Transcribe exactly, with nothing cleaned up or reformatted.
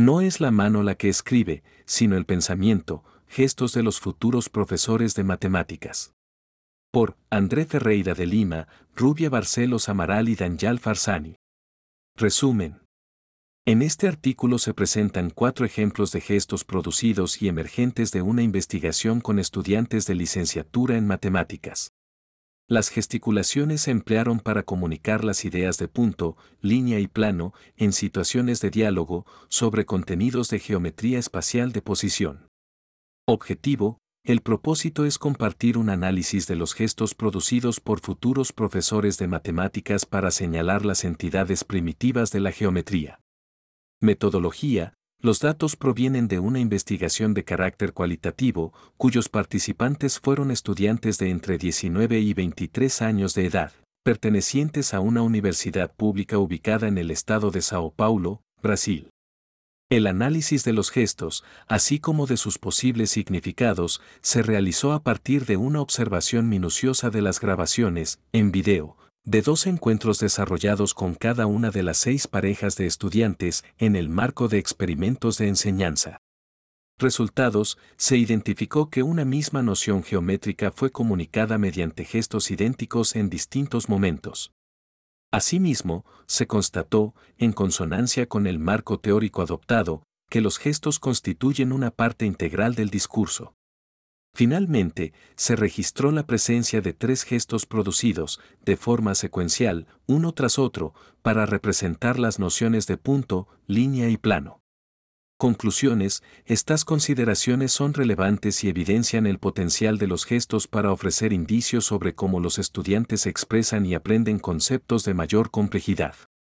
No es la mano la que escribe, sino el pensamiento, gestos de los futuros profesores de matemáticas. Por André Ferreira de Lima, Rubia Barcelos Amaral y Danyal Farsani. Resumen. En este artículo se presentan cuatro ejemplos de gestos producidos y emergentes de una investigación con estudiantes de licenciatura en matemáticas. Las gesticulaciones se emplearon para comunicar las ideas de punto, línea y plano en situaciones de diálogo sobre contenidos de geometría espacial de posición. Objetivo: el propósito es compartir un análisis de los gestos producidos por futuros profesores de matemáticas para señalar las entidades primitivas de la geometría. Metodología: los datos provienen de una investigación de carácter cualitativo, cuyos participantes fueron estudiantes de entre diecinueve y veintitrés años de edad, pertenecientes a una universidad pública ubicada en el estado de Sao Paulo, Brasil. El análisis de los gestos, así como de sus posibles significados, se realizó a partir de una observación minuciosa de las grabaciones, en video, de dos encuentros desarrollados con cada una de las seis parejas de estudiantes en el marco de experimentos de enseñanza. Resultados: se identificó que una misma noción geométrica fue comunicada mediante gestos idénticos en distintos momentos. Asimismo, se constató, en consonancia con el marco teórico adoptado, que los gestos constituyen una parte integral del discurso. Finalmente, se registró la presencia de tres gestos producidos, de forma secuencial, uno tras otro, para representar las nociones de punto, línea y plano. Conclusiones: estas consideraciones son relevantes y evidencian el potencial de los gestos para ofrecer indicios sobre cómo los estudiantes expresan y aprenden conceptos de mayor complejidad.